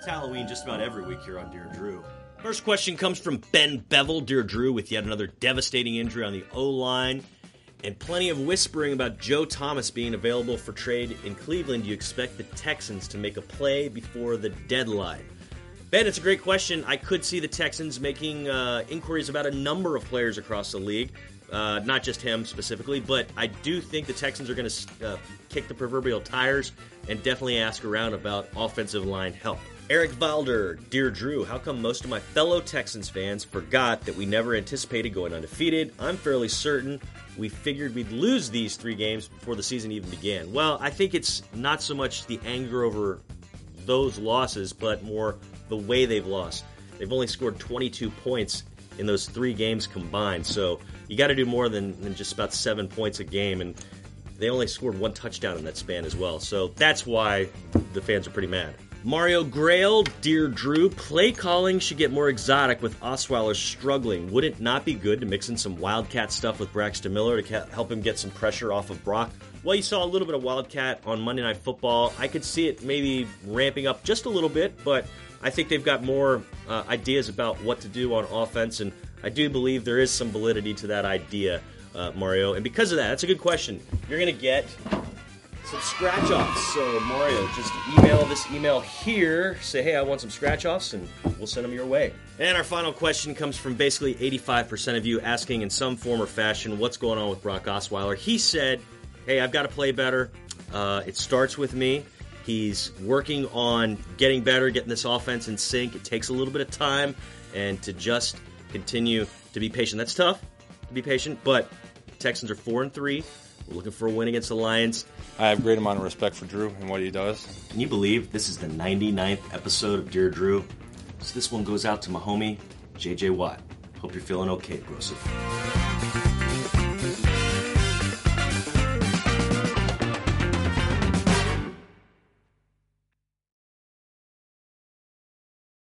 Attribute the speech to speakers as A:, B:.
A: Halloween just about every week here on Dear Drew. First question comes from Ben Bevel. Dear Drew, with yet another devastating injury on the O-line and plenty of whispering about Joe Thomas being available for trade in Cleveland, do you expect the Texans to make a play before the deadline? Ben, it's a great question. I could see the Texans making inquiries about a number of players across the league, not just him specifically, but I do think the Texans are going to kick the proverbial tires and definitely ask around about offensive line help. Eric Valder, Dear Drew, how come most of my fellow Texans fans forgot that we never anticipated going undefeated? I'm fairly certain we figured we'd lose these 3 games before the season even began. Well, I think it's not so much the anger over those losses, but more the way they've lost. They've only scored 22 points in those 3 games combined, so you got to do more than just about 7 points a game, and they only scored 1 touchdown in that span as well, so that's why the fans are pretty mad. Mario Grail, Dear Drew, play calling should get more exotic with Osweiler struggling. Would it not be good to mix in some Wildcat stuff with Braxton Miller to help him get some pressure off of Brock? Well, you saw a little bit of Wildcat on Monday Night Football. I could see it maybe ramping up just a little bit, but I think they've got more ideas about what to do on offense, and I do believe there is some validity to that idea, Mario. And because of that, that's a good question. You're going to get some scratch-offs. So, Mario, just email this email here. Say, hey, I want some scratch-offs, and we'll send them your way. And our final question comes from basically 85% of you asking in some form or fashion what's going on with Brock Osweiler. He said, hey, I've got to play better. It starts with me. He's working on getting better, getting this offense in sync. It takes a little bit of time, and to just continue to be patient. That's tough, to be patient, but Texans are 4-3. We're looking for a win against the Lions.
B: I have a great amount of respect for Drew and what he does.
A: Can you believe this is the 99th episode of Dear Drew? So this one goes out to my homie, JJ Watt. Hope you're feeling okay, Broseph.